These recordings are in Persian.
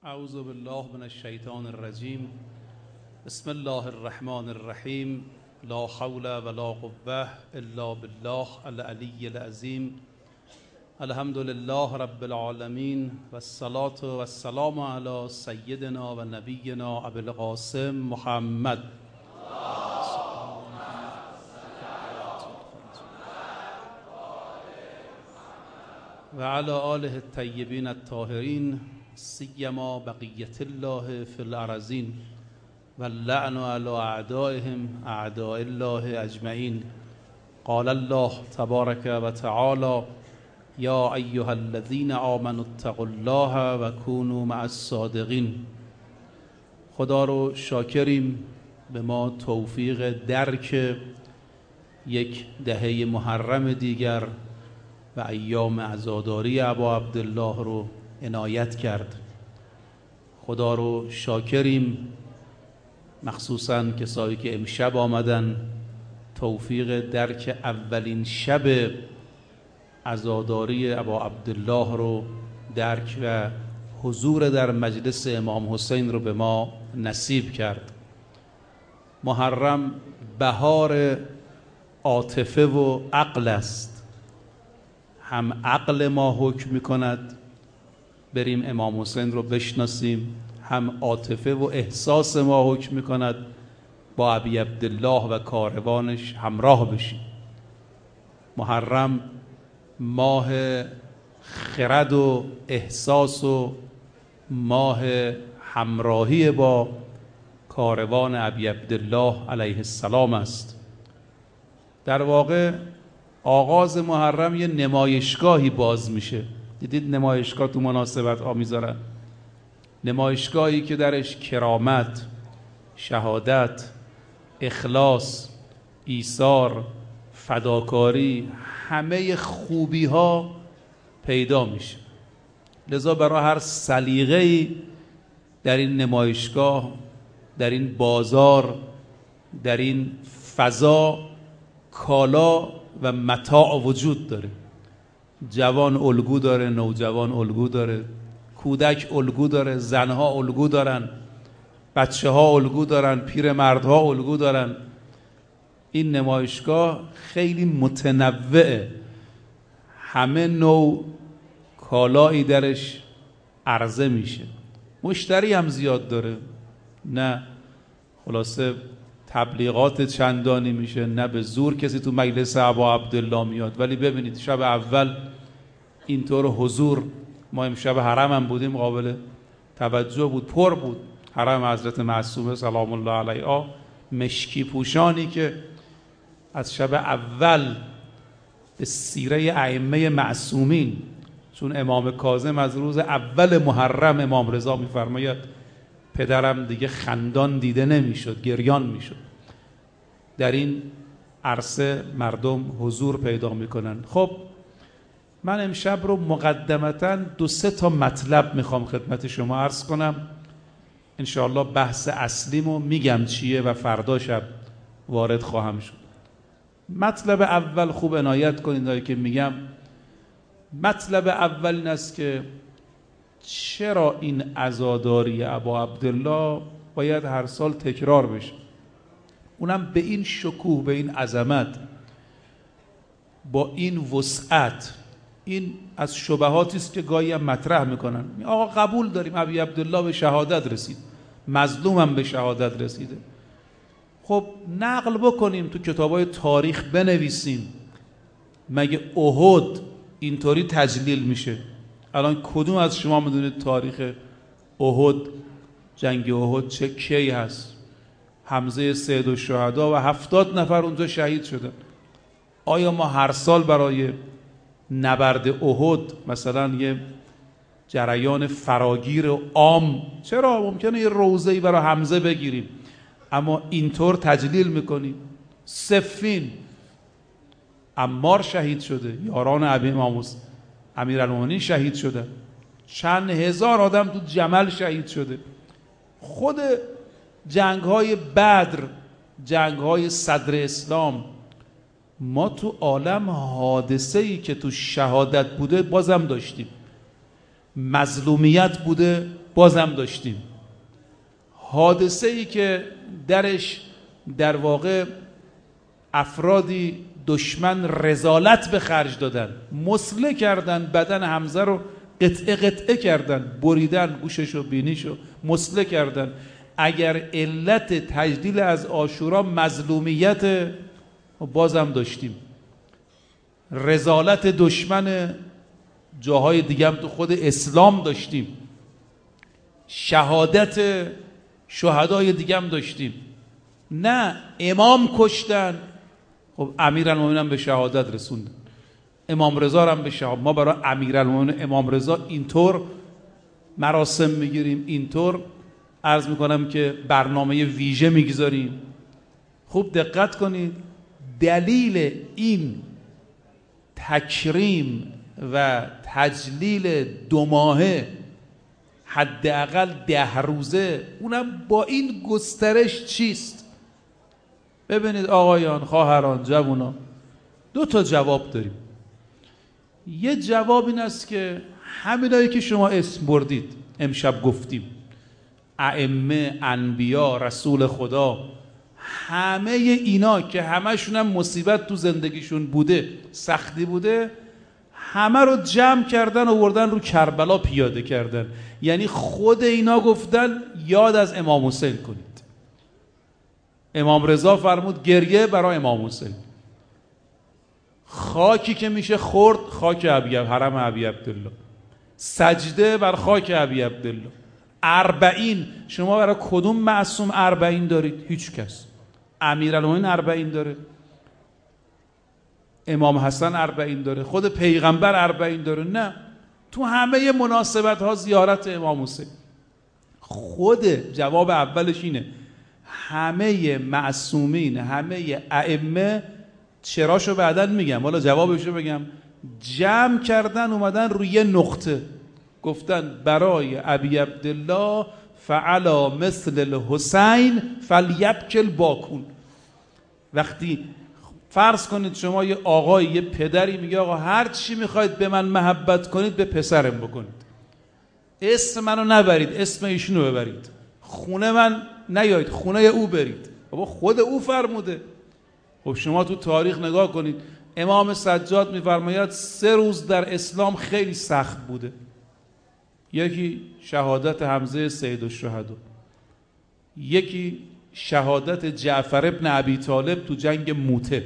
اعوذ بالله من الشیطان الرجیم. بسم الله الرحمن الرحیم. لا حول ولا قوة الا بالله العلی العظیم. الحمد لله رب العالمین و الصلاة و السلام علی سیدنا و نبینا ابی القاسم محمد و علی آله الطیبین الطاهرین سیما بقیت الله فی الارضین و اللعن علی اعدائهم اعداء الله اجمعین. قال الله تبارک و تعالی یا ایها الذین آمنوا اتقوا الله و کونوا مع الصادقین. خدا رو شاکریم به ما توفیق درک یک دهه محرم دیگر و ایام عزاداری ابا عبدالله رو عنایت کرد. خدا رو شاکریم، مخصوصاً کسایی که امشب آمدن توفیق درک اولین شب عزاداری ابا عبدالله رو درک و حضور در مجلس امام حسین رو به ما نصیب کرد. محرم بهار عاطفه و عقل است. هم عقل ما حکم می‌کند بریم امام حسین رو بشناسیم، هم عاطفه و احساس ما حکم می‌کند با ابی عبدالله و کاروانش همراه بشیم. محرم ماه خرد و احساس و ماه همراهی با کاروان ابی عبدالله علیه السلام است. در واقع آغاز محرم یه نمایشگاهی باز میشه. دیدید نمایشگاه تو مناسبت ها میذارن، نمایشگاهی که درش کرامت، شهادت، اخلاص، ایثار، فداکاری، همه خوبی ها پیدا میشه. لذا برای هر سلیقه‌ای در این نمایشگاه، در این بازار، در این فضا کالا و متاع وجود داره. جوان الگو داره، نوجوان الگو داره، کودک الگو داره، زنها الگو دارن، بچه ها الگو دارن، پیرمردها الگو دارن. این نمایشگاه خیلی متنوعه، همه نوع کالایی درش عرضه میشه. مشتری هم زیاد داره، نه خلاصه تبلیغات چندانی میشه، نه به زور کسی تو مجلس ابا عبدالله میاد. ولی ببینید شب اول اینطور حضور، ما امشب حرم هم بودیم، قابل توجه بود، پر بود حرم حضرت معصومه سلام الله علیها. مشکی پوشانی که از شب اول به سیره ائمه معصومین، چون امام کاظم از روز اول محرم امام رضا میفرماید پدرم دیگه خندان دیده نمیشد، گریان میشد. در این عرصه مردم حضور پیدا میکنن. خب من امشب رو مقدمتاً 2-3 مطلب میخوام خدمت شما عرض کنم. انشاءالله بحث اصلیمو میگم چیه و فردا شب وارد خواهم شد. مطلب اول خوب عنایت کنید که میگم. مطلب اول این است که چرا این عزاداری ابا عبدالله باید هر سال تکرار بشه، اونم به این شکوه، به این عظمت، با این وسعت. این از شبهاتی است که گاهی هم مطرح میکنن. آقا قبول داریم ابی عبدالله به شهادت رسید، مظلوم هم به شهادت رسیده. خب نقل بکنیم تو کتابای تاریخ بنویسیم. مگه احد اینطوری تجلیل میشه؟ الان کدوم از شما میدونید تاریخ احد، جنگ احد چه کی هست؟ حمزه سید الشهدا و 70 نفر اونجا شهید شدن. آیا ما هر سال برای نبرد احد مثلا یه جریان فراگیر عام، چرا ممکنه یه روزه‌ای برای حمزه بگیریم، اما اینطور تجلیل میکنیم؟ صفین عمار شهید شده، یاران امیرالمومنین شهید شدن، چند هزار آدم تو جمل شهید شده. خود جنگ‌های بدر، جنگ‌های صدر اسلام، ما تو عالم حادثه‌ای که تو شهادت بوده بازم داشتیم. مظلومیت بوده، بازم داشتیم. حادثه ای که درش در واقع افرادی دشمن رذالت به خرج دادن، مسله کردن، بدن حمزه رو قطعه قطعه کردن، بریدن گوشش و بینیشو مسله کردن. اگر علت تجلیل از عاشورا مظلومیت، بازم داشتیم. رذالت دشمن جاهای دیگه هم تو خود اسلام داشتیم. شهادت شهدای دیگه هم داشتیم. نه امام کشتن، خب امیرالمومنین به شهادت رسوندن، امام رضا هم به شهادت. ما برای امیرالمومنین امام رضا اینطور مراسم میگیریم، اینطور عرض میکنم که برنامه ویژه میگذاریم. خوب دقت کنید، دلیل این تکریم و تجلیل 2 ماهه، حداقل 10 روزه، اونم با این گسترش چیست؟ ببینید آقایان، خواهران، جوانان، 2 تا جواب داریم. یه جواب این است که همینایی که شما اسم بردید امشب گفتیم، ائمه، انبیا، رسول خدا، همه اینا که همشون هم مصیبت تو زندگیشون بوده، سختی بوده، همه رو جمع کردن و آوردن رو کربلا پیاده کردن. یعنی خود اینا گفتن یاد از امام حسین کنید. امام رضا فرمود گریه برای امام حسین. خاکی که میشه خورد خاک حرم ابی عبدالله. سجده بر خاک ابی عبدالله. 40 شما برای کدوم معصوم 40 دارید؟ هیچ کس. امیرالمومنین 40 داره، امام حسن 40 داره، خود پیغمبر 40 داره. نه، تو همه مناسبت ها زیارت امام حسین. خود جواب اولش اینه، همه معصومین، همه ائمه، چراشو بعدن میگم، حالا جوابشو بگم، جمع کردن اومدن روی یه نقطه، گفتن برای ابی عبدالله فعلا مثل الحسین فلیبک الباکون. وقتی فرض کنید شما یه آقای، یه پدری میگه آقا هر چی میخواید به من محبت کنید به پسرم بکنید، اسم منو نبرید، اسم ایشونو ببرید، خونه من نیایید، خونه او برید. بابا خود او فرموده. خب شما تو تاریخ نگاه کنید، امام سجاد میفرماید 3 روز در اسلام خیلی سخت بوده. یکی شهادت حمزه سید الشهدا، یکی شهادت جعفر ابن ابی طالب تو جنگ موته،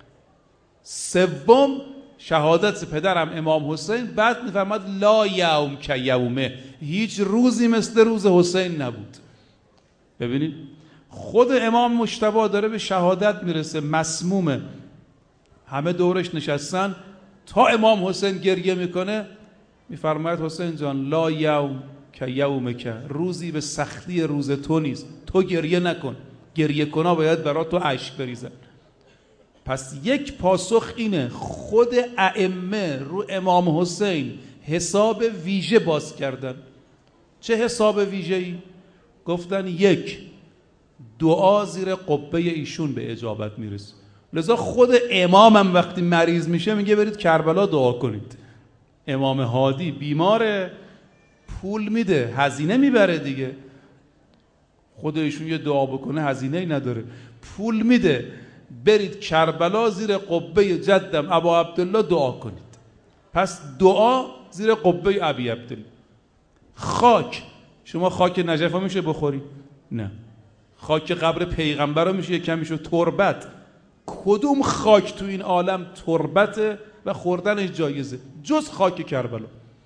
3 شهادت پدرم امام حسین. بعد میفرماد لا یوم که یومه، هیچ روزی مثل روز حسین نبود. ببینید خود امام مجتبی داره به شهادت میرسه، مسمومه، همه دورش نشستن، تا امام حسین گریه میکنه میفرماید حسین جان لا یوم که یومک، روزی به سختی روز تو نیست، تو گریه نکن، گریه کنا باید برای تو اشک بریزن. پس یک پاسخ اینه، خود ائمه رو امام حسین حساب ویژه باز کردن. چه حساب ویژه‌ای؟ گفتن 1 دعا زیر قبه ایشون به اجابت میرسه. لذا خود امامم وقتی مریض میشه میگه برید کربلا دعا کنید. امام هادی بیماره، پول میده، هزینه میبره دیگه، خود ایشون یه دعا بکنه هزینه ای نداره، پول میده، برید کربلا زیر قبه جدم ابا عبدالله دعا کنید. پس دعا زیر قبه ابی عبدالله. خاک، شما خاک نجف میشه بخوری؟ نه. خاک قبر پیغمبر رو میشه یکم میشه تربت. کدوم خاک تو این عالم تربته و خوردنش جایزه جز خاک کربلا؟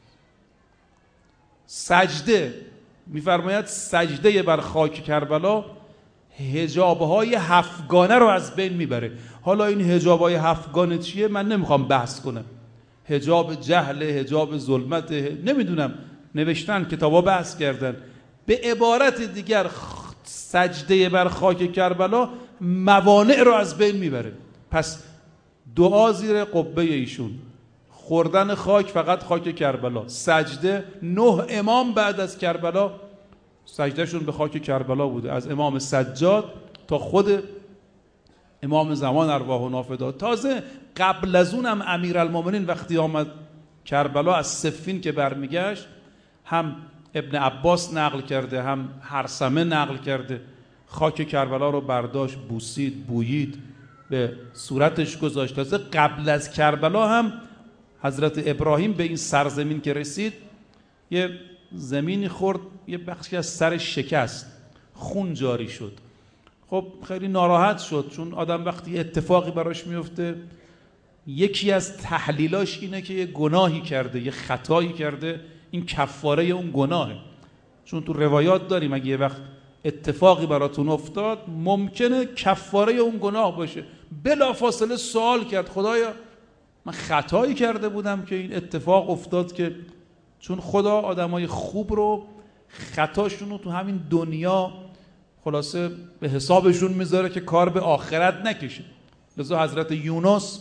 سجده میفرماید سجده بر خاک کربلا حجابهای 7 گانه رو از بین میبره. حالا این حجابهای 7 گانه چیه من نمیخوام بحث کنم، حجاب جهل، حجاب ظلمت، نمیدونم، نوشتن کتابا بحث کردن. به عبارت دیگر سجده بر خاک کربلا موانع رو از بین میبره. پس دعا زیر قبه ایشون، خوردن خاک فقط خاک کربلا، سجده 9 امام بعد از کربلا سجدهشون به خاک کربلا بوده، از امام سجاد تا خود امام زمان ارواح و نافدات. تازه قبل از اونم امیرالمومنین وقتی آمد کربلا از صفین که برمیگشت، هم ابن عباس نقل کرده، هم هرثمه نقل کرده. خاک کربلا رو برداشت، بوسید، بویید، به صورتش گذاشت. تازه قبل از کربلا هم حضرت ابراهیم به این سرزمین که رسید یه زمینی خورد، یه بخشی از سرش شکست، خون جاری شد. خب خیلی ناراحت شد، چون آدم وقتی اتفاقی براش میفته یکی از تحلیلاش اینه که یه گناهی کرده، یه خطایی کرده، این کفاره اون گناهه. چون تو روایات داریم اگه یه وقت اتفاقی براتون افتاد ممکنه کفاره اون گناه باشه. بلافاصله سوال کرد خدایا من خطایی کرده بودم که این اتفاق افتاد؟ که چون خدا آدمای خوب رو خطاشون رو تو همین دنیا خلاصه به حسابشون میذاره که کار به آخرت نکشه. لذا حضرت یونس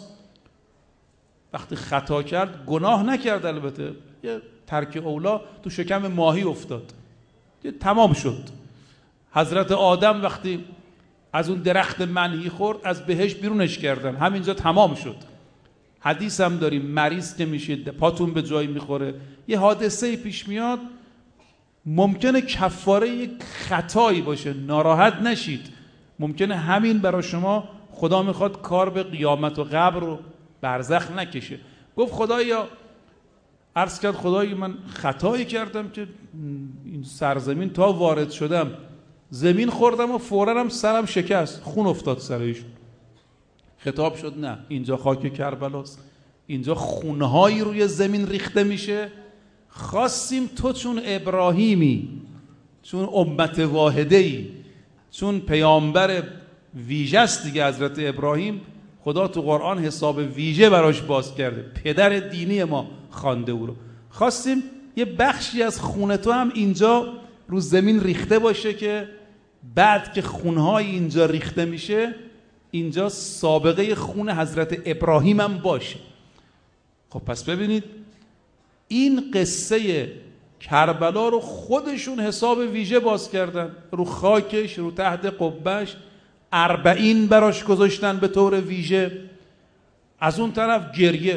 وقتی خطا کرد، گناه نکرد البته، یه ترک اولا تو شکم ماهی افتاد، تمام شد. حضرت آدم وقتی از اون درخت منهی خورد، از بهشت بیرونش کردن، همینجا تمام شد. حدیث هم داریم مریض که میشید، پاتون به جایی میخوره، یه حادثه پیش میاد، ممکنه کفاره یک خطایی باشه، ناراحت نشید. ممکنه همین برای شما خدا میخواد کار به قیامت و قبر رو برزخ نکشه. گفت خدایا، عرض کرد خدای من خطایی کردم که این سرزمین تا وارد شدم زمین خوردم و فوراً هم سرم شکست، خون افتاد سرشون. خطاب شد نه، اینجا خاک کربلاست، اینجا خونهایی روی زمین ریخته میشه. خواستیم تو چون ابراهیمی، چون امت واحده‌ای، چون پیامبر ویژه است دیگه حضرت ابراهیم، خدا تو قرآن حساب ویژه براش باز کرده، پدر دینی ما خوانده او رو. خواستیم یه بخشی از خون تو هم اینجا رو زمین ریخته باشه که بعد که خونهای اینجا ریخته میشه، اینجا سابقه خون حضرت ابراهیم هم باشه. خب پس ببینید این قصه کربلا رو خودشون حساب ویژه باز کردن، رو خاکش، رو تحت قبهش 40 براش گذاشتن به طور ویژه. از اون طرف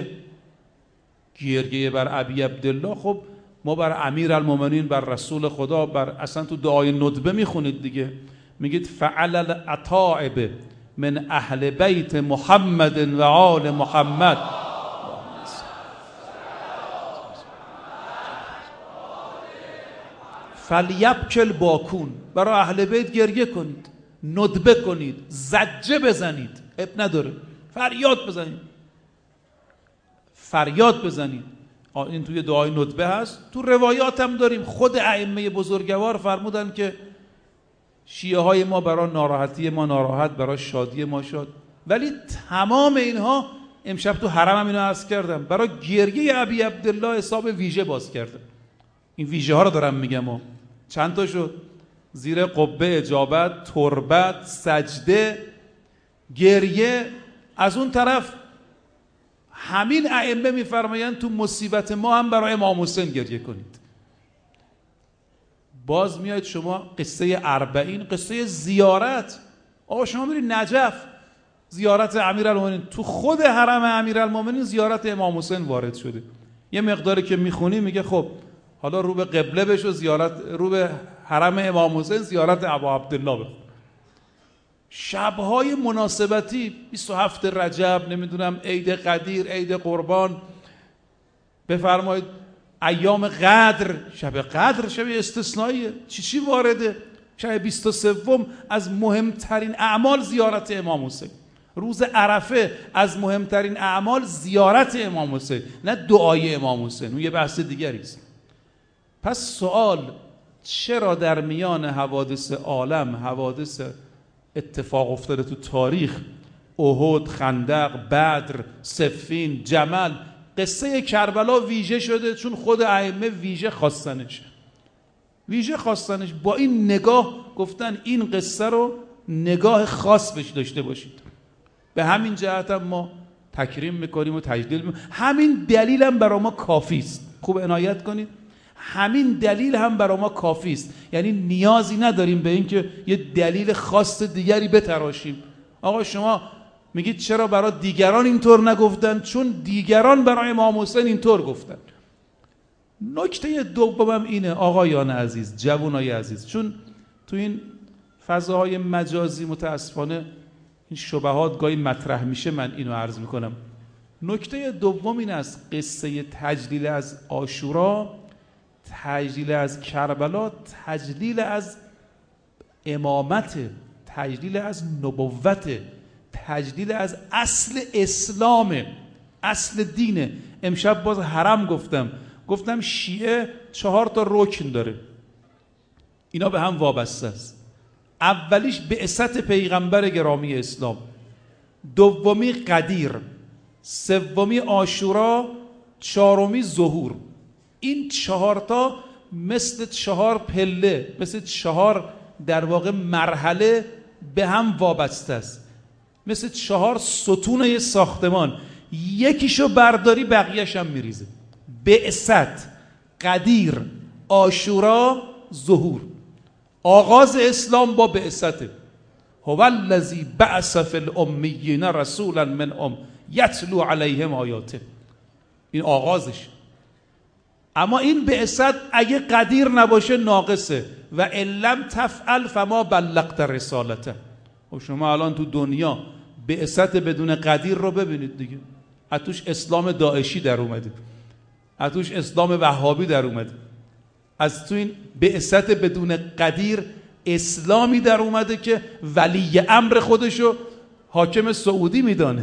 گریه بر ابی عبدالله. خب ما بر امیرالمومنین، بر رسول خدا، بر اصلا تو دعای ندبه میخونید دیگه، میگید فعل العتائب من اهل بیت محمد و آل محمد فلیبکل باکون. برای اهل بیت گریه کنید، ندبه کنید، زجه بزنید، اب نداره، فریاد بزنید. این توی دعای ندبه هست، تو روایات هم داریم. خود ائمه بزرگوار فرمودن که شیعه های ما برای ناراحتی ما ناراحت، برای شادی ما شاد. ولی تمام اینها امشب تو حرم هم اینو عرض کردم، برای گریه ابی عبدالله حساب ویژه باز کردم. این ویژه ها رو دارم میگم. چند تا شد؟ زیر قبه اجابت، تربت، سجده، گریه. از اون طرف همین ائمه میفرمایند تو مصیبت ما هم برای امام حسین گریه کنید. باز میاد شما قصه 40، قصه زیارت. آقا شما میرید نجف، زیارت امیرالمومنین، تو خود حرم امیرالمومنین زیارت امام حسین وارد شده. یه مقداری که میخونی میگه خب حالا رو به قبله بشو، زیارت رو به حرم امام حسین، زیارت ابا عبدالله بخون. شبهای مناسبتی، 27 رجب، نمیدونم عید قدیر، عید قربان، بفرمایید ایام قدر، شب قدر شب استثنائیه، چی وارده؟ شب 23 از مهمترین اعمال زیارت امام حسین. روز عرفه از مهمترین اعمال زیارت امام حسین، نه دعای امام حسین، اون یه بحث دیگری است. پس سوال، چرا در میان حوادث عالم، حوادث اتفاق افتاده تو تاریخ، احد، خندق، بدر، صفین، جمل، قصه کربلا ویژه شده؟ چون خود ائمه ویژه خواستنش. با این نگاه گفتن این قصه رو نگاه خاص بهش داشته باشید. به همین جهت هم ما تکریم میکنیم و تجلیل میکنیم. همین دلیل هم برای ما کافی است. خوب عنایت کنید، همین دلیل هم برای ما کافی است. یعنی نیازی نداریم به این که یه دلیل خاص دیگری بتراشیم. آقا شما میگید چرا برای دیگران اینطور نگفتن؟ چون دیگران برای امام حسین اینطور گفتن. نکته دومم اینه آقایان عزیز، جوانای عزیز، چون تو این فضاهای مجازی متاسفانه این شبهات گاهی مطرح میشه، من اینو عرض میکنم. نکته دوم این است، قصه تجلیل از عاشورا، تجلیل از کربلا، تجلیل از امامت، تجلیل از نبوت، تجلیل از اصل اسلام، اصل دینه. امشب باز حرم گفتم شیعه 4 رکن داره، اینا به هم وابسته است. اولیش بعثت پیغمبر گرامی اسلام، دومی قدیر، سومی عاشورا، چهارمی ظهور. این 4 مثل 4 پله، مثل 4 در واقع مرحله به هم وابسته است، مثل 4 ستون ساختمان. یکیشو برداری بقیه‌ش هم میریزه. بعثت، قدیر، عاشورا، ظهور. آغاز اسلام با بعثته. هو الذی بعث فی الامیین رسولا منهم یتلو علیهم آیاته. این آغازش. اما این بعثت اگه قدیر نباشه ناقصه. و لم تفعل فما بلغت رسالته. خب شما الان تو دنیا بعثت بدون قدیر رو ببینید دیگه. از توش اسلام داعشی در اومده، از توش اسلام وهابی در اومده، از تو این بعثت بدون قدیر اسلامی در اومده که ولی امر خودشو حاکم سعودی میدانه،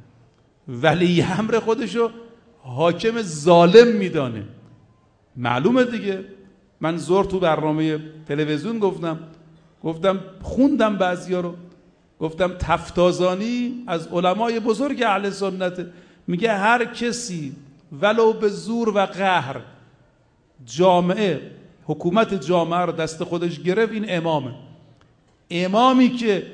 ولی امر خودشو حاکم ظالم میدانه. معلومه دیگه. من زور تو برنامه تلویزیون گفتم خوندم بعضیا رو، گفتم تفتازانی از علمای بزرگ اهل سنت میگه هر کسی ولو به زور و قهر جامعه، حکومت جامعه رو دست خودش گرفت، این امامه. امامی که،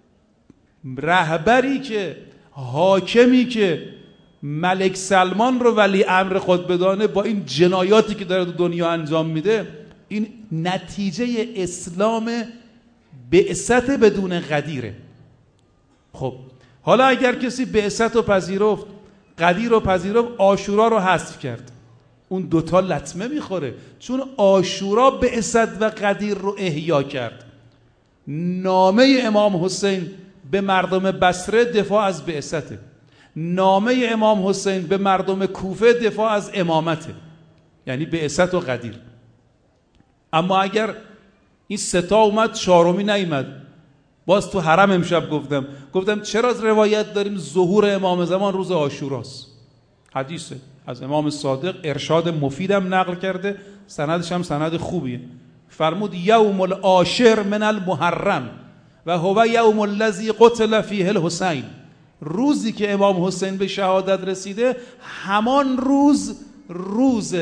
رهبری که، حاکمی که ملک سلمان رو ولی امر خود بدانه، با این جنایاتی که داره تو دنیا انجام میده، این نتیجه اسلام بعثت بدون قدیره. خب حالا اگر کسی بعثت رو پذیرفت، قدیر رو پذیرفت، عاشورا رو حذف کرد، اون دوتا لطمه میخوره، چون عاشورا بعثت و قدیر رو احیا کرد. نامه امام حسین به مردم بصره دفاع از بعثته، نامه امام حسین به مردم کوفه دفاع از امامته، یعنی بعثت و قدیر. اما اگر این 3 اومد 4می نیامد، باز تو حرم امشب گفتم چرا روایت داریم ظهور امام زمان روز عاشوراست؟ حدیثه از امام صادق، ارشاد مفیدم نقل کرده، سندش هم سند خوبیه. فرمود یوم العاشر من المحرم و هو یوم الذی قتل فیه الحسین. روزی که امام حسین به شهادت رسیده همان روز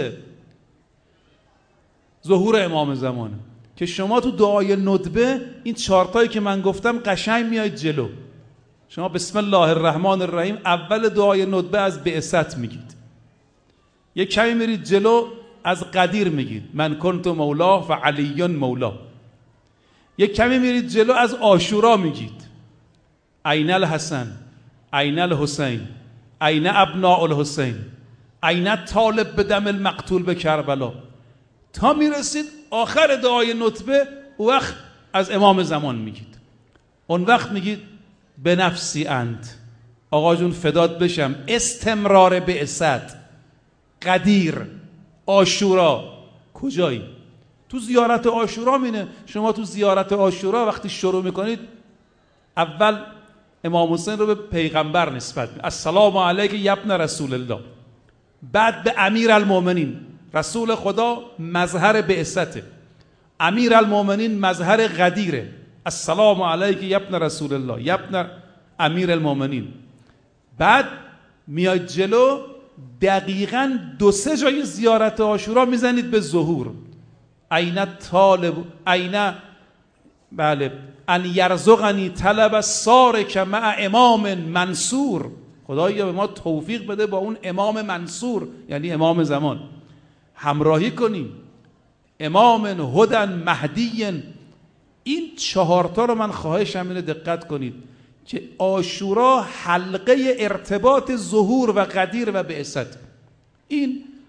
ظهور امام زمانه که شما تو دعای ندبه این 4 که من گفتم قشنگ میاید جلو. شما بسم الله الرحمن الرحیم اول دعای ندبه از بعثت میگید، یک کمی میرید جلو از قدیر میگید، من کنت مولاه و علی مولا. یک کمی میرید جلو از عاشورا میگید، این الحسن، این الحسین، این ابناء الحسین، این طالب به دم المقتول به کربلا، تا میرسید آخر دعای ندبه. وقت از امام زمان میگید، اون وقت میگید به نفسی انت، آقا جون فدات بشم. استمرار بعثت، قدیر، عاشورا. کجایی؟ تو زیارت عاشورا مینه. شما تو زیارت عاشورا وقتی شروع میکنید اول امام حسین رو به پیغمبر نسبت میدید، السلام علیک یا ابن رسول الله. بعد به امیر المؤمنین، رسول خدا مظهر بعثته، امیر المؤمنین مظهر قدیره، السلام علیک یا ابن رسول الله، یا ابن امیر المؤمنین. بعد میاد جلو، دقیقاً 2-3 جای زیارت عاشورا میزنید به ظهور. این طالب، این بله ان یرزقنی طلب سارک مع امام منصور. خدایا به ما توفیق بده با اون امام منصور، یعنی امام زمان، همراهی کنیم. امام هدن مهدی. این 4 رو من خواهشم اینه دقت کنید که عاشورا حلقه ارتباط ظهور و قدیر و بعثت. این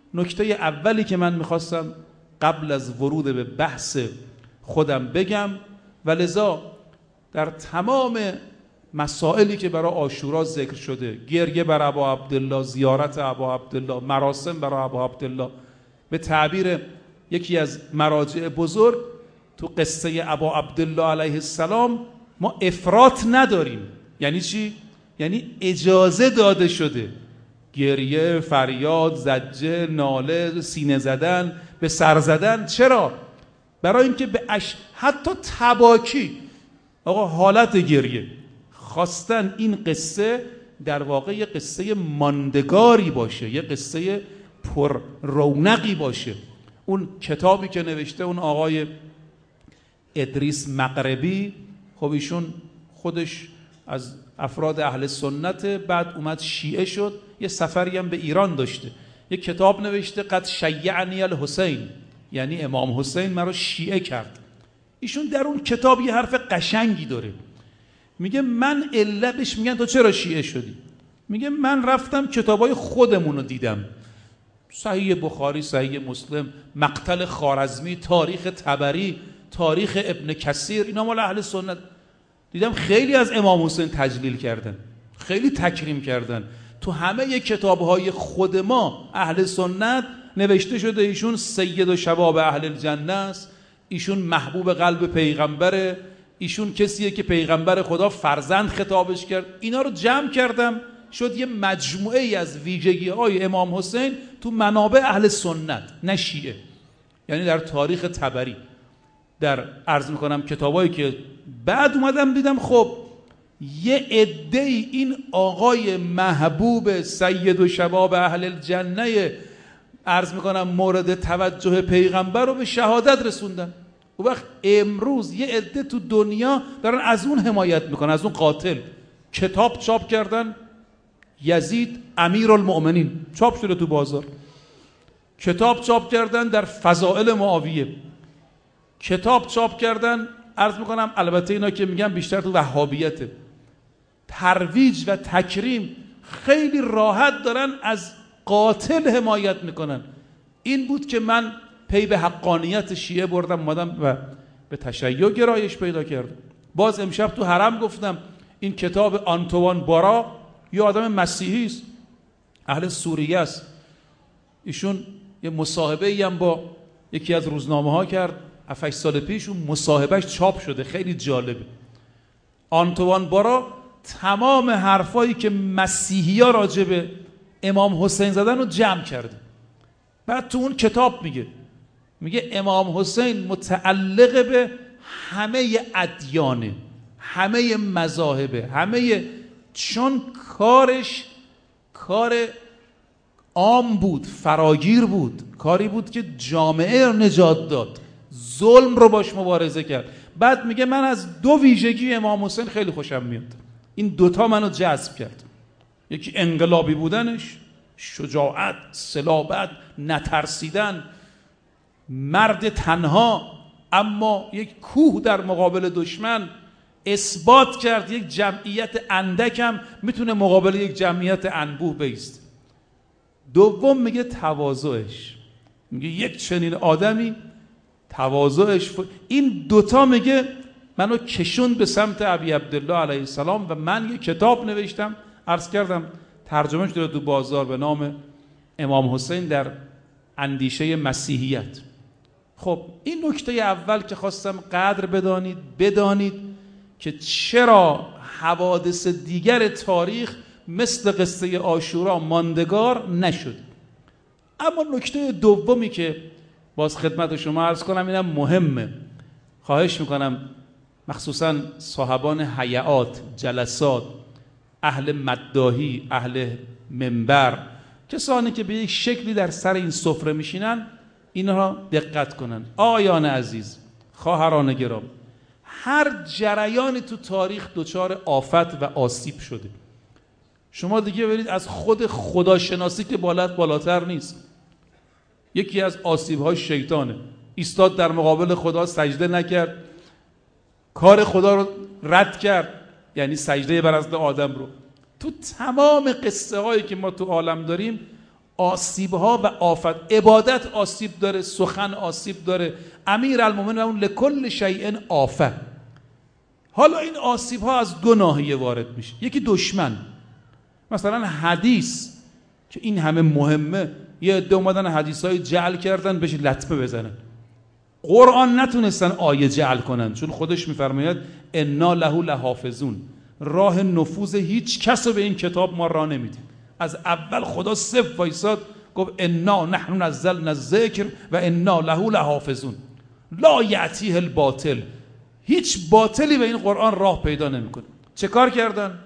نکته اولی که من میخواستم قبل از ورود به بحث خودم بگم و لذا در تمام مسائلی که برای عاشورا ذکر شده، گریه بر ابا عبدالله، زیارت ابا عبدالله، مراسم برای ابا عبدالله، به تعبیر یکی از مراجع بزرگ تو قصه ابا عبدالله علیه السلام ما افراط نداریم. یعنی چی؟ یعنی اجازه داده شده گریه، فریاد، زجه، ناله، سینه زدن، به سر زدن. چرا؟ برای اینکه به حتی تباکی، آقا حالت گریه، خواستن این قصه در واقع یه قصه ماندگاری باشه، یه قصه پر رونقی باشه. اون کتابی که نوشته اون آقای ادریس مغربی، خب ایشون خودش از افراد اهل سنت، بعد اومد شیعه شد، یه سفری هم به ایران داشته، یه کتاب نوشته قد شیعنی الحسین، یعنی امام حسین مرا شیعه کرد. ایشون در اون کتاب یه حرف قشنگی داره، میگه من علتش، میگن تو چرا شیعه شدی؟ میگه من رفتم کتابای خودمون رو دیدم، صحیح بخاری، صحیح مسلم، مقتل خوارزمی، تاریخ طبری، تاریخ ابن کثیر، اینا مال اهل سنت. دیدم خیلی از امام حسین تجلیل کردن، خیلی تکریم کردن. تو همه کتابهای خود ما اهل سنت نوشته شده ایشون سید و شباب اهل الجنه است، ایشون محبوب قلب پیغمبره، ایشون کسیه که پیغمبر خدا فرزند خطابش کرد. اینا رو جمع کردم، شد یه مجموعه ای از ویژگی های امام حسین تو منابع اهل سنت، نه شیعه. یعنی در تاریخ طبری، در عرض میکنم کتابایی که بعد اومدم دیدم خب یه عده این آقای محبوب سید و شباب اهل الجنه عرض میکنم مورد توجه پیغمبر رو به شهادت رسوندن. و وقت امروز یه عده تو دنیا دارن از اون حمایت میکنن، از اون قاتل. کتاب چاپ کردن، یزید امیرالمؤمنین، چاپ شده تو بازار. کتاب چاپ کردن در فضائل معاویه. کتاب چاپ کردن، عرض میکنم البته اینا که میگم بیشتر تو وهابیته، ترویج و تکریم، خیلی راحت دارن از قاتل حمایت میکنن. این بود که من پی به حقانیت شیعه بردم، اومدم و به تشیع گرایش پیدا کردم. باز امشب تو حرم گفتم این کتاب آنتوان بارا یه آدم مسیحی است، اهل سوریه است. ایشون یه مصاحبه ای هم با یکی از روزنامه ها کرد 7-8 سال پیش، اون مصاحبهش چاپ شده، خیلی جالبه. آنتوان بارا تمام حرفایی که مسیحی ها راجع به امام حسین زدن رو جمع کرده. بعد تو اون کتاب میگه امام حسین متعلق به همه ادیانه، همه مذاهبه، همه، چون کارش کار عام بود، فراگیر بود، کاری بود که جامعه رو نجات داد، ظلم رو باش مبارزه کرد. بعد میگه من از دو ویژگی امام حسین خیلی خوشم میاد، این دوتا منو جذب کرد. یکی انقلابی بودنش، شجاعت، صلابت، نترسیدن، مرد تنها اما یک کوه در مقابل دشمن، اثبات کرد یک جمعیت اندکم میتونه مقابل یک جمعیت انبوه بایست. دوم میگه تواضعش، میگه یک چنین آدمی تواضعش، این دوتا میگه منو کشوند به سمت ابی عبدالله علیه السلام. و من یک کتاب نوشتم، عرض کردم ترجمه شده تو بازار، به نام امام حسین در اندیشه مسیحیت. خب این نکته اول که خواستم قدر بدانید که چرا حوادث دیگر تاریخ مثل قصه عاشورا ماندگار نشد. اما نکته دومی که باز خدمت شما عرض کنم، اینم مهمه، خواهش میکنم مخصوصا صاحبان حیات، جلسات، اهل مداحی، اهل منبر، کسانی که به یک شکلی در سر این سفره میشینن، اینها دقت کنن. آیان عزیز، خواهران گرام، هر جریانی تو تاریخ دچار آفت و آسیب شده. شما دیگه برید از خود خداشناسی که بالاتر نیست. یکی از آسیب‌های شیطانه، ایستاد در مقابل خدا، سجده نکرد، کار خدا رو رد کرد، یعنی سجده بر اصل آدم رو. تو تمام قصه هایی که ما تو عالم داریم، آسیب‌ها و آفت، عبادت آسیب داره، سخن آسیب داره. امیرالمومنین اون لکل شیء آفه. حالا این آسیب‌ها از دو ناحیه وارد میشه. یکی دشمن، مثلا حدیث که این همه مهمه، یه عده اومدن حدیثای جعل کردن بهش لطمه بزنن. قرآن نتونستن آیه جعل کنن، چون خودش میفرماید انا له لحافظون، راه نفوذ هیچ کس رو به این کتاب ما راه نمیدیم. از اول خدا صفر وایساد گفت انا نحن نزلنا الذکر و انا له لحافظون لا یأتیه الباطل. هیچ باطلی به این قرآن راه پیدا نمیکنه. چه کار کردن؟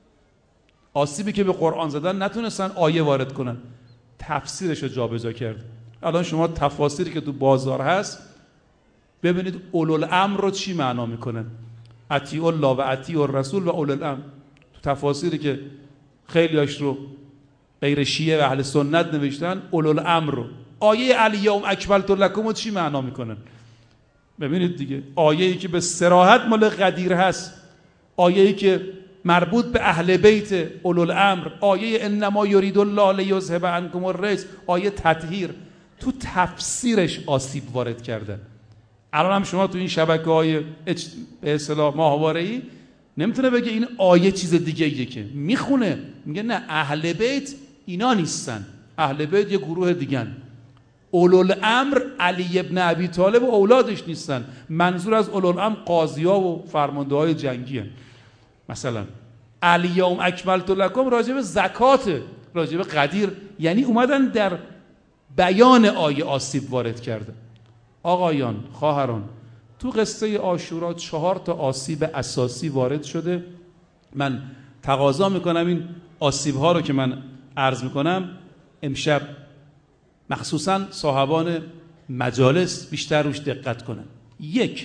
آسیبی که به قرآن زدن نتونستن آیه وارد کنن، تفسیرش رو جابجا کرد. الان شما تفاسیری که تو بازار هست ببینید اولوالامر رو چی معنا میکنن. اطیعوا الله و اطیعوا الرسول و اولوالامر. تو تفاسیری که خیلیاش رو غیر شیعه و اهل سنت نوشتن، اولوالامر رو، آیه الیوم اکملت لکم رو چی معنا میکنن؟ ببینید دیگه، آیه‌ای که به صراحت مال قدیر هست، آیه‌ای که مربوط به اهل بیت اولوالامر، آیه انما یرید الله لیذهب عنکم الرجس، آیه تطهیر، تو تفسیرش آسیب وارد کردن. الان هم شما تو این شبکه‌های به اصطلاح ماهواره‌ای نمیتونه بگه این آیه چیز دیگه ایه، که میخونه میگه نه اهل بیت اینا نیستن، اهل بیت یه گروه دیگن. اولوالامر علی ابن ابی طالب و اولادش نیستن، منظور از اولوالامر قاضی‌ها و فرمانده‌های جنگی هن. مثلا الیوم اکملت لکم راجع به زکات، راجع به قدیر، یعنی اومدن در بیان آیه آسیب وارد کرده. آقایان، خواهران، تو قصه عاشورا 4 تا آسیب اساسی وارد شده. من تقاضا میکنم این آسیب ها رو که من عرض میکنم امشب مخصوصا صاحبان مجالس بیشتر روش دقت کنن. 1.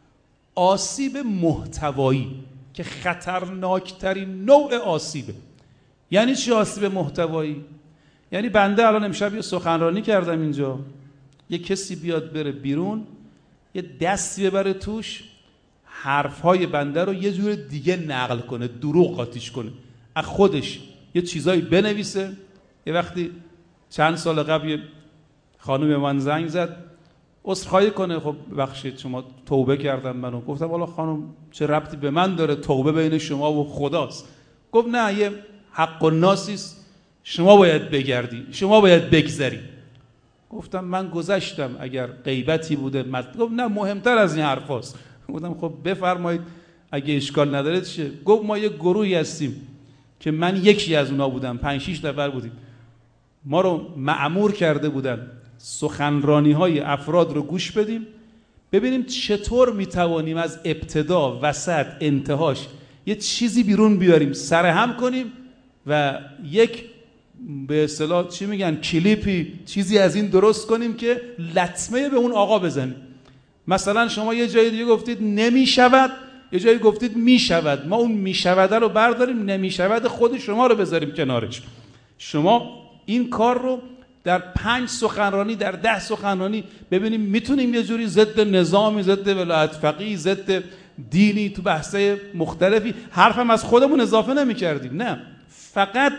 آسیب محتوایی که خطرناکترین نوع آسیبه. یعنی چی آسیب محتوایی؟ یعنی بنده الان امشب یه سخنرانی کردم اینجا، یه کسی بیاد بره بیرون، یه دستی ببره توش، حرفهای بنده رو یه جور دیگه نقل کنه، دروغ قاطیش کنه، از خودش یه چیزایی بنویسه. یه وقتی چند سال قبل یه خانم من زنگ زد عذرخواهی کنه، خب ببخشید شما توبه کردم منو. گفتم والا خانم چه ربطی به من داره، توبه بین شما و خداست. گفت نه، یه حق الناسیست، شما باید بگردی، شما باید بگذری. گفتم من گذشتم، اگر غیبتی بوده گفت نه مهمتر از این حرف هست. گفتم خب بفرمایید اگه اشکال نداره چیه؟ گفت ما یه گروهی هستیم که من یکی از اونا بودم، 5-6 نفر بودیم، ما رو مأمور کرده بودن سخنرانی های افراد رو گوش بدیم، ببینیم چطور میتوانیم از ابتدا، وسط، انتهاش یه چیزی بیرون بیاریم، سرهم کنیم و یک به اصطلاح چی میگن کلیپی، چیزی از این درست کنیم که لطمه به اون آقا بزنیم. مثلا شما یه جایی دیگه گفتید نمیشود، یه جایی گفتید میشود، ما اون میشوده رو برداریم، نمیشود خود شما رو بذاریم کنارش. شما این کار رو در 5 سخنرانی، در 10 سخنرانی ببینیم میتونیم یه جوری ضد نظامی، ضد ولایت فقیه، ضد دینی، تو بحثای مختلفی حرفم از خودمون اضافه نمی کردیم، نه، فقط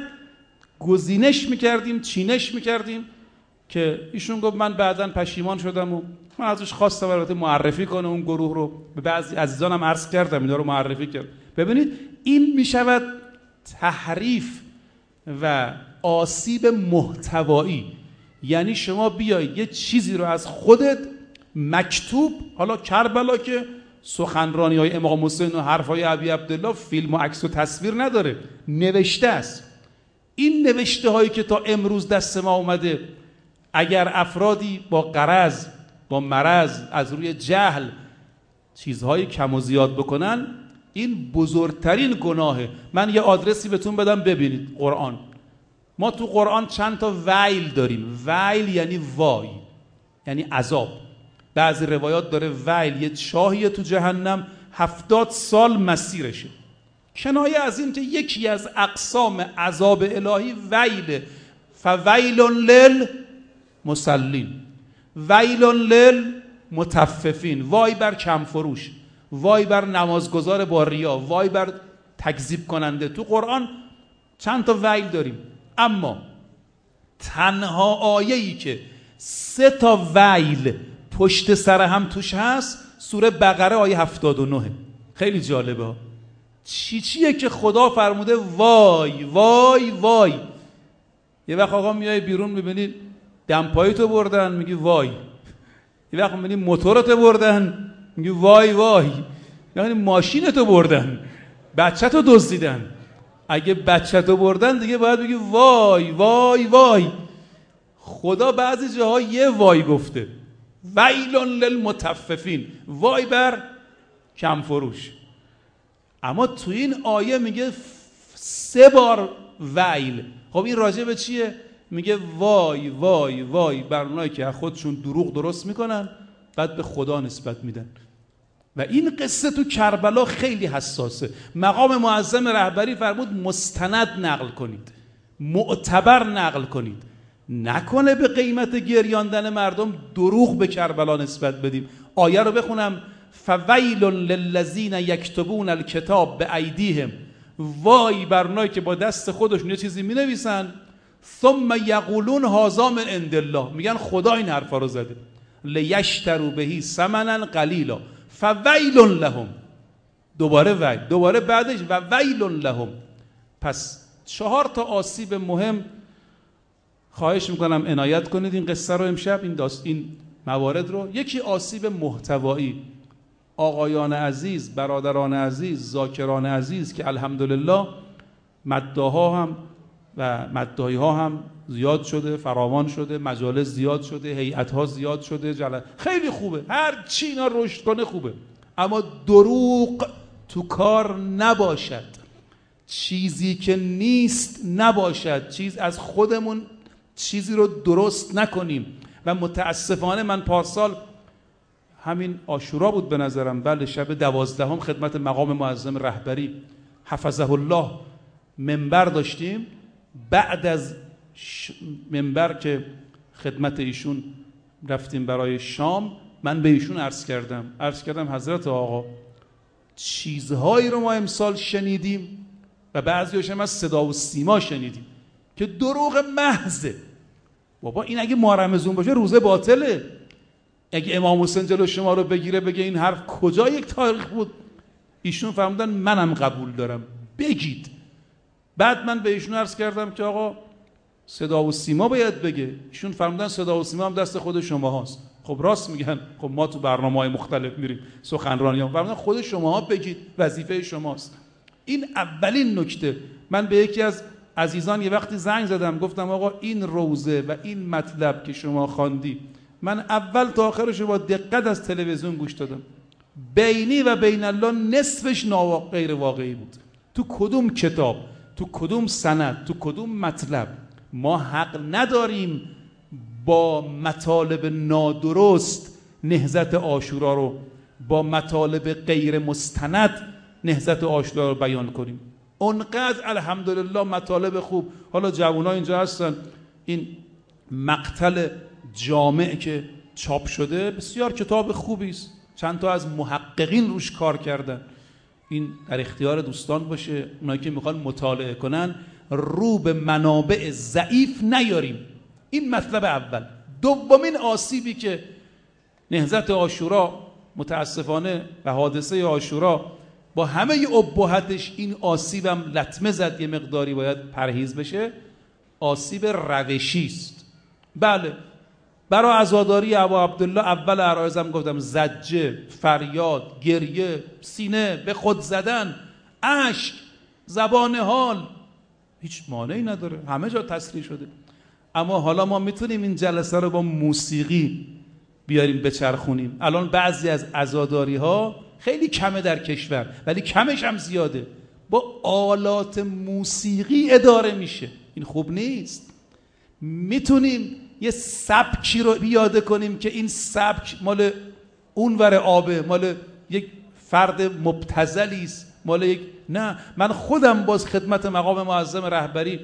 گزینش میکردیم، چینش میکردیم. که ایشون گفت من بعداً پشیمان شدم و من ازش خواستم البته معرفی کنه اون گروه رو، به بعضی عزیزانم عرض کردم اینا رو معرفی کرد. ببینید این میشود تحریف و آسیب محتوایی. یعنی شما بیای یه چیزی رو از خودت مکتوب، حالا کربلا که سخنرانی های امام حسین و حرف های ابی عبدالله فیلم و عکس و تصویر نداره، نوشته است. این نوشته هایی که تا امروز دست ما اومده، اگر افرادی با غرض، با مرض، از روی جهل چیزهای کم و زیاد بکنن، این بزرگترین گناهه. من یه آدرسی بهتون بدم ببینید. قرآن، ما تو قرآن چند تا ویل داریم. ویل یعنی وای، یعنی عذاب. بعضی روایات داره ویل یه چاهیه تو جهنم 70 سال مسیرشه. کنایه از این که یکی از اقسام عذاب الهی ویله. فویل للمصلین، ویل للمطففین، وای بر کم فروش، وای بر نمازگزار با ریا، وای بر تکذیب کننده. تو قرآن چند تا ویل داریم. اما تنها آیه‌ای که 3 ویل پشت سر هم توش هست سوره بقره آیه 79. خیلی جالبه ها. چیه که خدا فرموده وای وای وای. یه وقت آقا میای بیرون میبینی دمپاییتو بردن میگی وای، یه وقت میبینی موتورتو بردن میگی وای وای، یعنی ماشینتو بردن، بچه‌تو دزدیدن. اگه بچه‌تو بردن دیگه باید بگی وای وای وای. خدا بعضی جاها یه وای گفته، ویل للمطففین، وای بر کم فروش. اما تو این آیه میگه 3 بار ویل. خب این راجع به چیه؟ میگه وای وای وای بر اونایی که خودشون دروغ درست میکنن بعد به خدا نسبت میدن. و این قصه تو کربلا خیلی حساسه. مقام معظم رهبری فرمود مستند نقل کنید، معتبر نقل کنید، نکنه به قیمت گریاندن مردم دروغ به کربلا نسبت بدیم. آیه رو بخونم: فویل للذین یکتبون الکتاب بایدیهم، وای بر اونایی که با دست خودشون یه چیزی مینویسن ثم یقولون هذا من عند الله، میگن خدا این حرفا رو زده، لیشتروا بهی ثمنا قلیلا فویل لهم، دوباره ویل، دوباره بعدش و ویل لهم. پس 4 آسیب مهم خواهش میکنم عنایت کنید این قصه رو امشب، این موارد رو. یکی آسیب محتوایی. آقایان عزیز، برادران عزیز، ذاکران عزیز که الحمدلله مداها هم و مدعی ها هم زیاد شده، فراوان شده، مجالس زیاد شده، هیئت ها زیاد شده، خیلی خوبه، هر چی اینا رشد کنه خوبه، اما دروغ تو کار نباشد، چیزی که نیست نباشد، چیز از خودمون چیزی رو درست نکنیم. و متاسفانه من پارسال همین عاشورا بود به نظرم، بله، شب 12 خدمت مقام معظم رهبری حفظه الله منبر داشتیم. بعد از منبر که خدمت ایشون رفتیم برای شام، من به ایشون عرض کردم حضرت آقا چیزهایی رو ما امسال شنیدیم و بعضی‌هاش هم از صدا و سیما شنیدیم که دروغ محضه. بابا این اگه ماه رمضان باشه روزه باطله. اگه امام حسین جلو شما رو بگیره بگه این حرف کجا یک تاریخ بود، ایشون فرمودن منم قبول دارم بگید. بعد من به ایشون عرض کردم که آقا صدا و سیما باید بگه، ایشون فرمودن صدا و سیما هم دست خود شما هاست. خب راست میگن، خب ما تو برنامه‌های مختلف میریم سخنرانی هم فرمودن خود شماها بگید، وظیفه شماست. این اولین نکته. من به یکی از عزیزان یه وقتی زنگ زدم گفتم آقا این روزه و این مطلب که شما خواندی من اول تا آخرش با دقت از تلویزیون گوش دادم، بینی و بین الله نصفش غیر واقعی بود. تو کدوم کتاب، تو کدوم سند، تو کدوم مطلب ما حق نداریم با مطالب نادرست نهضت عاشورا رو، با مطالب غیر مستند نهضت عاشورا رو بیان کنیم. اونقدر الحمدلله مطالب خوب. حالا جوان‌ها اینجا هستن، این مقتل جامع که چاپ شده بسیار کتاب خوبی است، چند تا از محققین روش کار کردن. این در اختیار دوستان باشه، اونایی که میخوان مطالعه کنن رو به منابع ضعیف نیاریم. این مطلب اول. دومین آسیبی که نهضت عاشورا متاسفانه و حادثه عاشورا با همه ابهتش این آسیبم لطمه زد، یه مقداری باید پرهیز بشه، آسیب روشی است. بله، برای عزاداری ابا عبدالله اول عرایزم گفتم زجه، فریاد، گریه، سینه به خود زدن، اشک، زبان حال، هیچ مانعی نداره، همه جا تصریح شده. اما حالا ما میتونیم این جلسه رو با موسیقی بیاریم بچرخونیم. الان بعضی از عزاداری ها خیلی کمه در کشور، ولی کمش هم زیاده، با آلات موسیقی اداره میشه. این خوب نیست. میتونیم یه سبکی رو پیاده کنیم که این سبک مال اونور آبه، مال یک فرد مبتذلی است، مال یک، نه، من خودم باز خدمت مقام معظم رهبری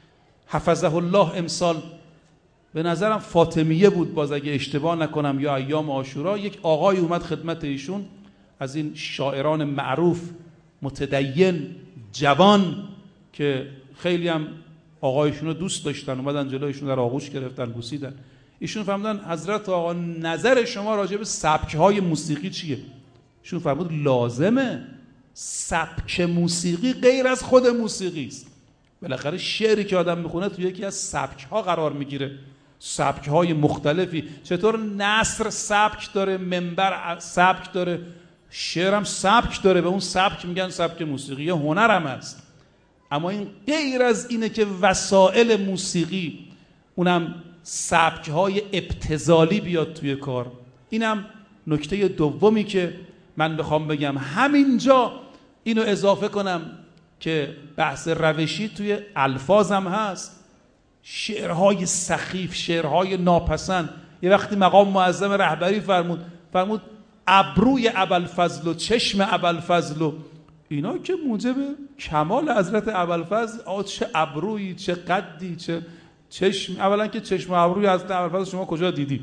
حفظه الله امسال به نظرم فاطمیه بود باز اگه اشتباه نکنم یا ایام عاشورا، یک آقای اومد خدمت ایشون از این شاعران معروف متدین جوان که خیلی هم آقایشون رو دوست داشتن، اومدن جلویشون در آغوش گرفتن، بوسیدن. ایشون فرمودن حضرت آقا نظر شما راجع به سبک‌های موسیقی چیه؟ ایشون فرمود لازمه، سبک موسیقی غیر از خود موسیقی است. بالاخره شعری که آدم میخونه تو یکی از سبک‌ها قرار میگیره، سبک‌های مختلفی. چطور نثر سبک داره، منبر سبک داره، شعرم سبک داره، به اون سبک میگن سبک موسیقی، یه هنرم هست. اما این غیر از اینه که وسایل موسیقی، اونم سبک‌های ابتذالی بیاد توی کار. اینم نکته دومی که من بخوام بگم. همینجا اینو اضافه کنم که بحث روشی توی الفاظم هست. شعرهای سخیف، شعرهای ناپسند. یه وقتی مقام معظم رهبری فرمود ابروی ابوالفضل و چشم ابوالفضل و اینا که موجب کمال حضرت ابوالفضل، چه ابرویی، چه قدی، چه چشم. اولا که چشم و ابروی حضرت ابوالفضل شما کجا دیدی؟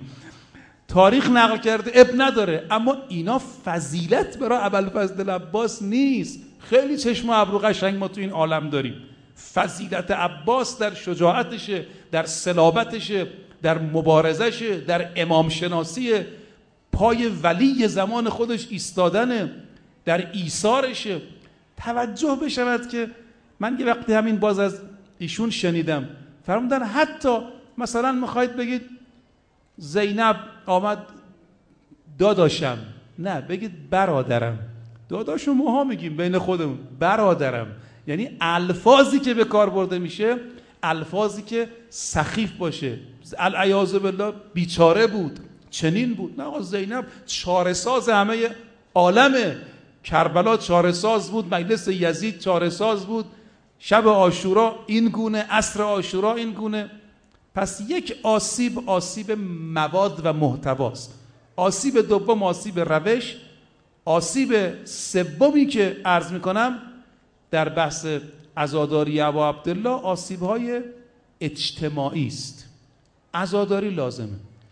تاریخ نقل کرده، اب نداره. اما اینا فضیلت برای ابوالفضل عباس نیست. خیلی چشم و ابرو قشنگ ما تو این عالم داریم. فضیلت عباس در شجاعتشه، در صلابتشه، در مبارزشه، در امام شناسی، پای ولی زمان خودش ایستادنه، در ایثارشه. توجه بشود که من یه وقتی همین باز از ایشون شنیدم، فرمودن حتی مثلا میخواید بگید زینب آمد داداشم، نه بگید برادرم. داداشو ماها میگیم بین خودمون، برادرم. یعنی الفاظی که به کار برده میشه الفاظی که سخیف باشه. العیاذ بالله بیچاره بود، چنین بود. نه آقا، زینب چاره ساز همه عالمه. کربلا چاره ساز بود، مجلس یزید چاره ساز بود، شب عاشورا این گونه، عصر عاشورا این گونه. پس یک آسیب مواد و محتواست. آسیب دوم آسیب روش. آسیب سومی که عرض میکنم در بحث عزاداری ابا عبدالله آسیب‌های اجتماعی است. عزاداری لازمه،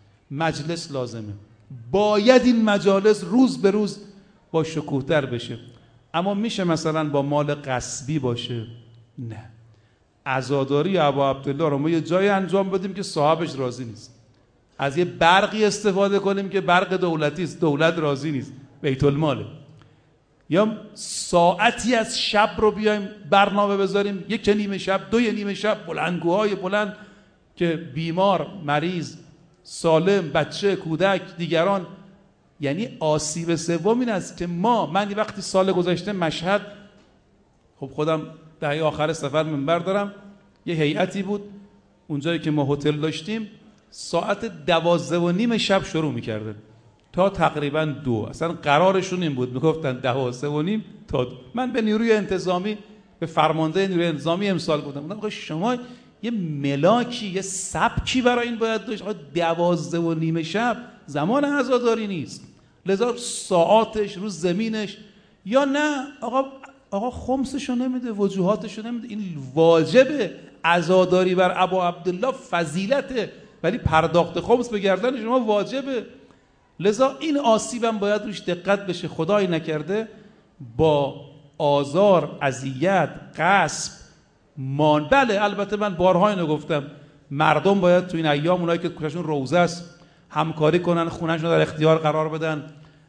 مجلس لازمه، باید این مجالس روز به روز با شکوه‌تر بشه. اما میشه مثلا با مال غصبی باشه؟ نه. عزاداری ابا عبدالله رو ما یه جای انجام بدیم که صاحبش راضی نیست، از یه برقی استفاده کنیم که برق دولتی است، دولت راضی نیست، بیت الماله، یا ساعتی از شب رو بیایم برنامه بذاریم، یک نیمه شب، دو نیمه شب، بلندگوهای بلند که بیمار، مریض، سالم، بچه، کودک، دیگران. یعنی آسیب سوم این است که من وقتی سال گذشته مشهد، خب خودم دهه آخر سفر منبر دارم، یه هیئتی بود اونجایی که ما هتل داشتیم، ساعت 12:30 شب شروع میکردن تا تقریبا 2. اصلا قرارشون این بود، میگفتن 12:30 تا 2. من به نیروی انتظامی، به فرمانده نیروی انتظامی امسال گفتم شما یه ملاکی، یه سبکی برای این باید داشت. 12:30 شب زمان عزاداری نیست، لذا ساعاتش رو زمینش. یا نه آقا خمسشو نمیده، وجوهاتشو نمیده. این واجبه. عزاداری بر ابا عبدالله فضیلته، ولی پرداخت خمس به گردن شما واجبه. لذا این آسیبم باید روش دقت بشه. خدای نکرده با آزار، اذیت، غصب، بله البته من بارها اینو گفتم، مردم باید تو این ایام اونایی که کوششون روزه است همکاری کنن، خونه‌شون رو در اختیار قرار بدن،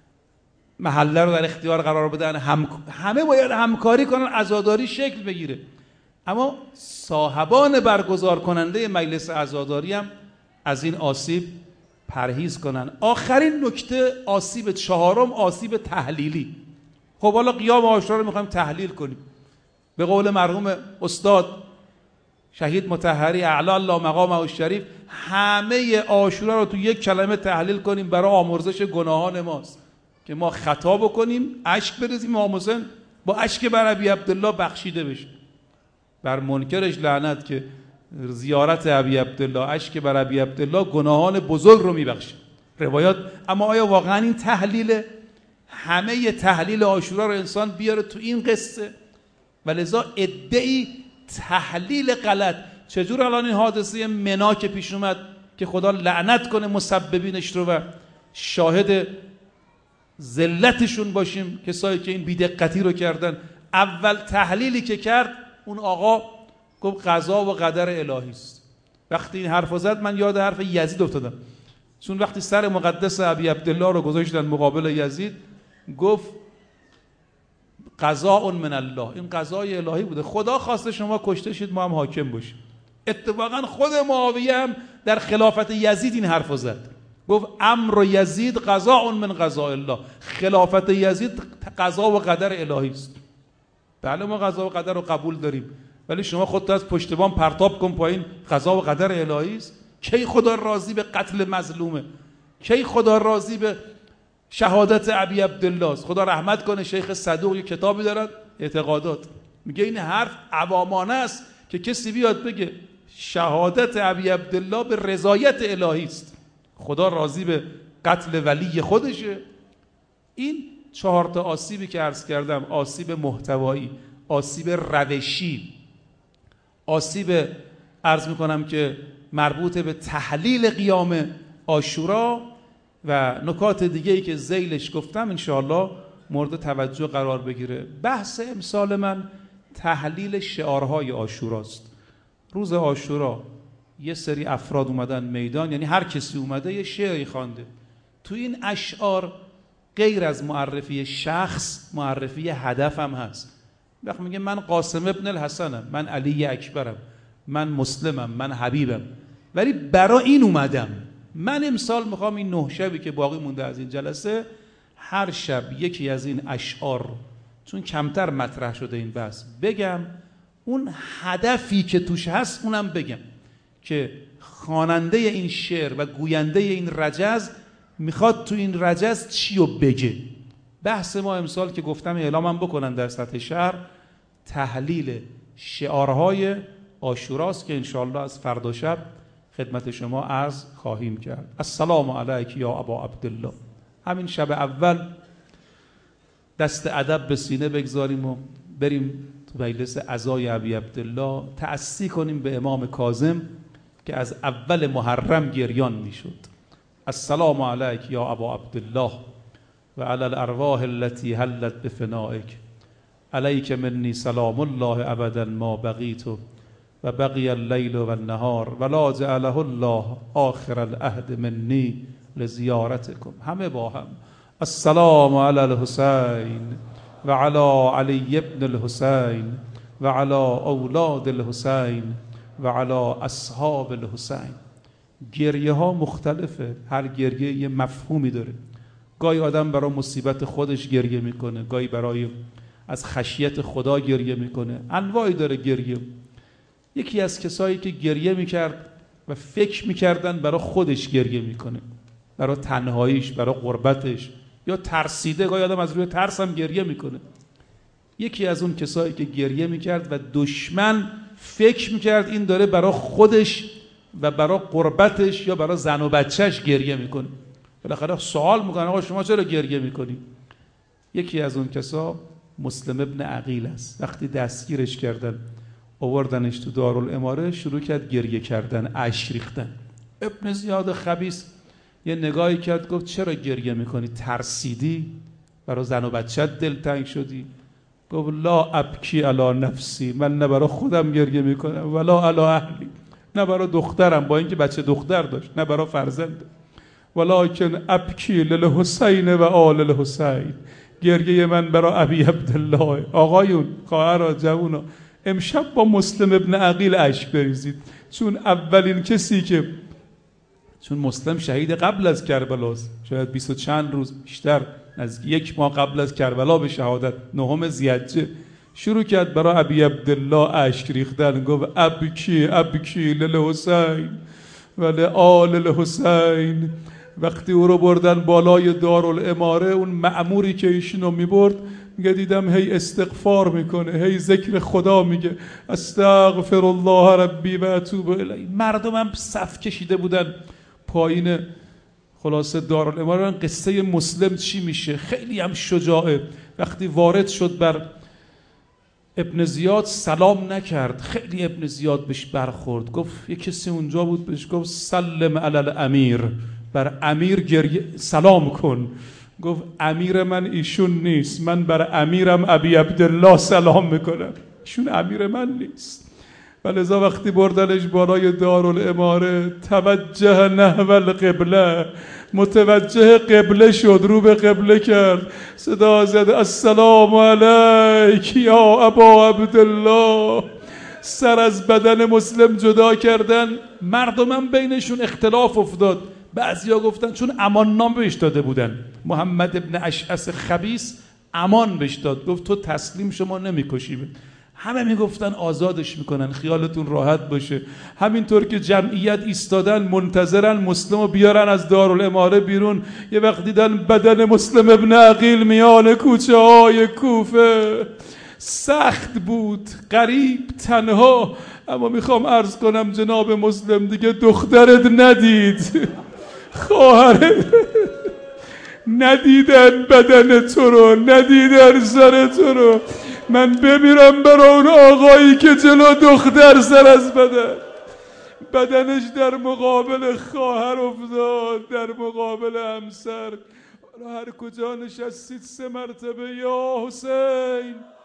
محله رو در اختیار قرار بدن، همه باید همکاری کنن، عزاداری شکل بگیره. اما صاحبان برگزار کننده مجلس عزاداری هم از این آسیب پرهیز کنن. آخرین نکته، آسیب چهارم، آسیب تحلیلی. خب حالا قیام عاشورا رو میخوایم تحلیل کنیم. به قول مرحوم استاد شهید مطهری اعلی الله مقامه الشریف، همه عاشورا رو تو یک کلمه تحلیل کنیم برای آمرزش گناهان ماست، که ما خطا بکنیم، اشک بریزیم، امام حسین با اشک بر ابی عبدالله بخشیده بشه. بر منکرش لعنت که زیارت ابی عبدالله، اشک بر ابی عبدالله گناهان بزرگ رو میبخشه روایات. اما آیا واقعا این تحلیل؟ همه تحلیل عاشورا رو انسان بیاره تو این قصه؟ ولذا ادعی تحلیل غلط. چجور الان این حادثه منا که پیش اومد که خدا لعنت کنه مسببینش رو و شاهد ذلتشون باشیم، کسایی که این بی‌دقتی رو کردن. اول تحلیلی که کرد اون آقا گفت قضا و قدر الهی است. وقتی این حرف زد من یاد حرف یزید افتادم، چون وقتی سر مقدس ابی عبدالله رو گذاشتن مقابل یزید گفت قضاء من الله، این قضای الهی بوده، خدا خواسته شما کشته شید ما هم حاکم باشیم. اتفاقا خود معاویه هم در خلافت یزید این حرف زد، گفت امر یزید قضاء من قضاء الله، خلافت یزید قضا و قدر الهی است. بله ما قضا و قدر رو قبول داریم، ولی شما خودت از پشت بام پرتاب کن پایین قضا و قدر الهی است. کی خدا راضی به قتل مظلومه؟ کی خدا راضی به شهادت ابی عبدالله است؟ خدا رحمت کنه شیخ صدوق یک کتابی دارد اعتقادات، میگه این حرف عوامانه است که کسی بیاد بگه شهادت ابی عبدالله به رضایت الهی است، خدا راضی به قتل ولی خودشه. این 4 تا آسیبی که عرض کردم، آسیب محتوایی، آسیب روشی، آسیب عرض میکنم که مربوط به تحلیل قیام عاشورا و نکات دیگه‌ای که ذیلش گفتم انشاءالله مورد توجه قرار بگیره. بحث امسال من تحلیل شعارهای عاشوراست. روز عاشورا یه سری افراد اومدن میدان، یعنی هر کسی اومده یه شعری خوانده. تو این اشعار غیر از معرفی شخص معرفی هدف هم هست. وقتی میگه من قاسم ابن الحسنم، من علی اکبرم، من مسلمم، من حبیبم، ولی برای این اومدم. من امسال میخوام این 9 شبی که باقی مونده از این جلسه هر شب یکی از این اشعار رو، چون کمتر مطرح شده این بحث، بگم، اون هدفی که توش هست اونم بگم که خواننده این شعر و گوینده این رجز میخواد تو این رجز چی رو بگه. بحث ما امسال که گفتم اعلامم بکنن در سطح شهر تحلیل شعارهای عاشوراست که انشاءالله از فردا شب خدمت شما عرض خواهیم کرد. السلام علیک یا ابا عبدالله. همین شب اول دست ادب به سینه بگذاریم و بریم تو مجلس عزای ابی عبدالله تأسی کنیم به امام کاظم که از اول محرم گریان میشد. السلام علیک یا ابا عبدالله و علی الارواح التي حلت بفنائک، علیک منی سلام الله ابدا ما بقیت و بقی اللیل و النهار ولا جعله الله آخر العهد منی لزیارتکم. همه با هم السلام علی الحسین و علی علی ابن الحسین و علی اولاد الحسین و علی اصحاب الحسین. گریه ها مختلفه، هر گریه یه مفهومی داره. گاهی آدم برای مصیبت خودش گریه میکنه، گاهی برای از خشیت خدا گریه میکنه، انواعی داره گریه. یکی از کسایی که گریه میکرد و فکر میکردن برای خودش گریه میکنه، برای تنهاییش، برای غربتش، یا ترسیده، گاهی آدم از روی ترس هم گریه میکنه. یکی از اون کسایی که گریه میکرد و دشمن فکر میکرد این داره برای خودش و برای غربتش یا برای زن و بچهش گریه میکنه. بالاخره سوال میکنه آقا شما چرا گریه میکنی؟ یکی از اون کسا مسلم ابن عقیل است. وقتی دستگیرش کردن آوردنش تو دارالاماره شروع کرد گریه کردن، اشک ریختن. ابن زیاد خبیث یه نگاهی کرد گفت چرا گریه میکنی؟ ترسیدی؟ برای زن و بچت دلتنگ شدی؟ گفت لا ابکی علی نفسی، من نه برای خودم گریه میکنم ولا علی اهلی، نه برای دخترم با اینکه بچه دختر داشت، نه برای فرزند، ولکن ابکی للحسین و آل الحسین، گریه من برای ابی عبدالله. آقایون، خواهرها، جوونا، امشب با مسلم ابن عقیل اشک بریزید، چون اولین کسی که، چون مسلم شهید قبل از کربلاست، شاید 20 و چند روز بیشتر، از 1 ماه قبل از کربلا به شهادت، 9 ذی‌حجه شروع کرد برای ابی عبدالله اشک ریختن. گفت ابکی ابکی للحسین و لآل الحسین. وقتی او رو بردن بالای دارالاماره، اون مأموری که ایشونو میبرد میگه دیدم هی استغفار میکنه، هی ذکر خدا میگه، استغفر الله ربی و اتوب الیه. مردم هم صف کشیده بودن پایین خلاصه دارالاماره. قصه مسلم چی میشه؟ خیلی هم شجاعه. وقتی وارد شد بر ابن زیاد سلام نکرد، خیلی ابن زیاد بهش برخورد. گفت یه کسی اونجا بود بهش گفت سلم علی الامیر، بر امیر سلام کن. گفت امیر من ایشون نیست، من بر امیرم ابی عبدالله سلام میکنم، ایشون امیر من نیست. و لذا وقتی بردنش بالای دارالاماره توجه نحو القبله، متوجه قبله شد، رو به قبله کرد، صدا زد السلام علیک یا ابا عبدالله. سر از بدن مسلم جدا کردن. مردمم بینشون اختلاف افتاد. بعضیا گفتن چون امان نام بهش داده بودن، محمد ابن اشعث خبیث امان بهش داد، گفت تو تسلیم شما نمیکشیم. همه میگفتن آزادش میکنن، خیالتون راحت باشه. همینطور که جمعیت ایستادن منتظرن مسلمو بیارن از دارالاماره بیرون، یه وقت دیدن بدن مسلم ابن عقیل میان کوچه های کوفه. سخت بود، غریب، تنها. اما میخوام عرض کنم جناب مسلم دیگه دخترت ندید، خواهرت ندیدن بدن تو رو، ندیدن سر تو رو. من بمیرم برای اون آقایی که جلو دختر سر از بدنش در مقابل خواهر افتاد، در مقابل همسر. هر کجا نشستید 3 مرتبه یا حسین